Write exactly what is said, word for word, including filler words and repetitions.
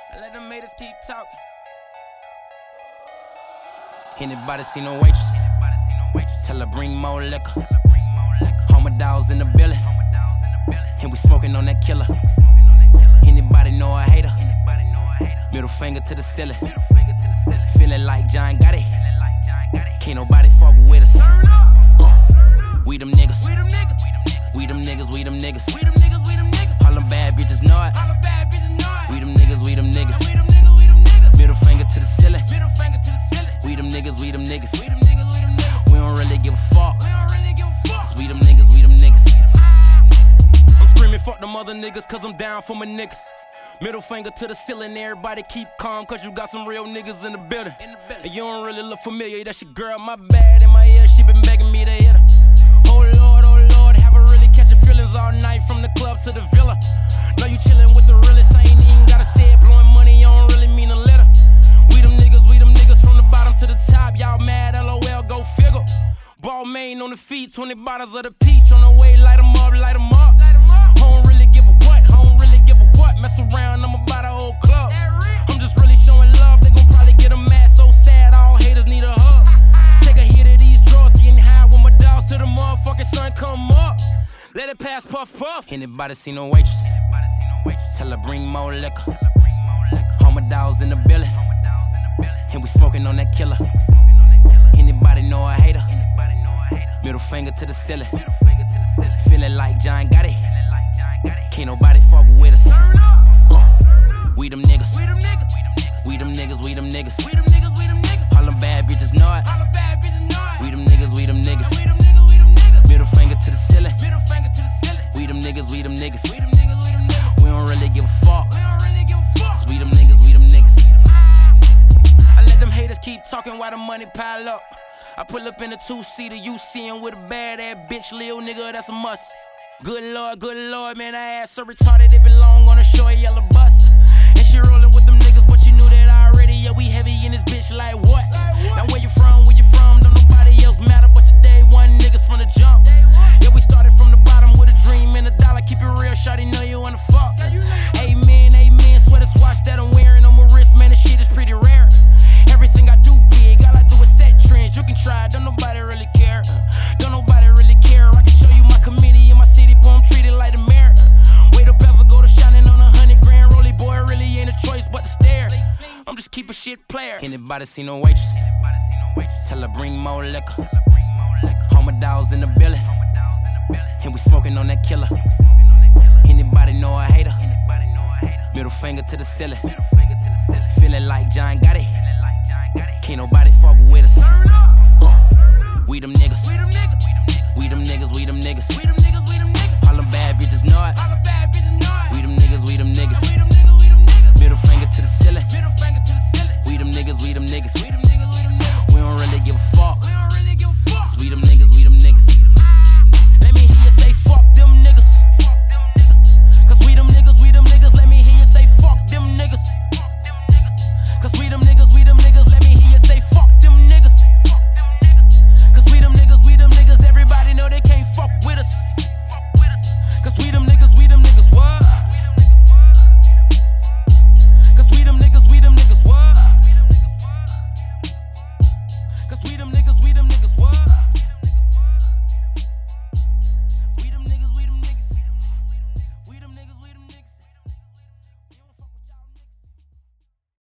I let them haters keep talking. Anybody see no waitress? Tell her bring more liquor. All my dogs in the building, and we smoking on that killer. Anybody know a hater? Middle finger to the ceiling. Feeling like John got it. Can't nobody fuck with us. Uh, we them niggas. We them niggas. We them niggas. All them bad bitches know it. We them niggas. We them niggas. Middle finger to the ceiling. We them niggas. We them niggas. We don't really give a fuck. We them niggas, we them niggas. I'm screaming fuck them other niggas cause I'm down for my niggas. Middle finger to the ceiling, everybody keep calm cause you got some real niggas in the building. In the building. And you don't really look familiar, that's your girl, my bad. In my ear, she been begging me to hit her. Oh Lord, oh Lord, have her really catching feelings all night from the club to the villa. Know you chillin' with the realest, I ain't even gotta say it. Blowing money, I don't really mean a letter. We them niggas, we them niggas from the bottom to the top. Y'all mad, LOL, go figure. Ball main on the feet, twenty bottles of the peach on the way, light 'em up, light 'em up. I don't really give a what, I don't really give a what. Mess around, I'm about a whole club. I'm just really showing love, they gon' probably get a mad, so sad, all haters need a hug. Take a hit of these drugs, getting high with my dogs till the motherfucking sun come up. Let it pass, puff, puff. Anybody see no waitress? Tell her bring more liquor. All my dogs in the building, and we smoking on that killer. Anybody know a hater? Middle finger to the ceiling. Feeling like John got it. Can't nobody fuck with us. Uh, we them niggas. We them niggas. We them niggas. All them bad bitches know it. We them niggas. We them niggas. Middle finger to the ceiling. We them niggas. We them niggas. We don't really give a fuck. We them niggas. We them niggas. I let them haters keep talking while the money pile up. I pull up in a two-seater, you seein' with a bad-ass bitch, lil' nigga, that's a must. Good lord, good lord, man, I ass so retarded, it belong on a short yellow bus. And she rollin' with them niggas, but you knew that already, yeah, we heavy in this bitch like what? Now where you from, where you from, don't nobody else matter, but your day one niggas from the jump. Yeah, we started from the bottom with a dream and a dollar, keep it real, shawty, know you wanna fuck. Amen, amen, swear this watch that I'm wearing on my wrist, man, this shit is pretty rare. Everything I do big, all I do is set trends. You can try, don't nobody really care. Don't nobody really care. I can show you my committee in my city, boy, I'm treated like a mayor. Way the bezel go to shining on a hundred grand rollie, boy, it really ain't a choice but to stare. I'm just keep a shit player. Anybody see no waitress? Tell her bring more liquor. All my dogs in the building, and we smoking on that killer. Anybody know a hater? Middle finger to the ceiling. Feeling like John got it. Can't nobody fuck with us. Uh, we them niggas. We them niggas. We them niggas.